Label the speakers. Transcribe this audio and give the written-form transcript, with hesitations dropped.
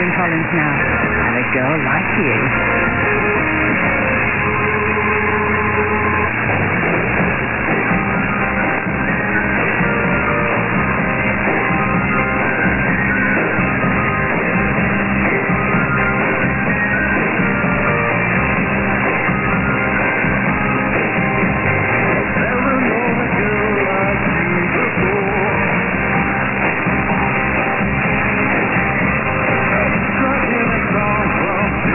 Speaker 1: in Holland now. And a girl like you.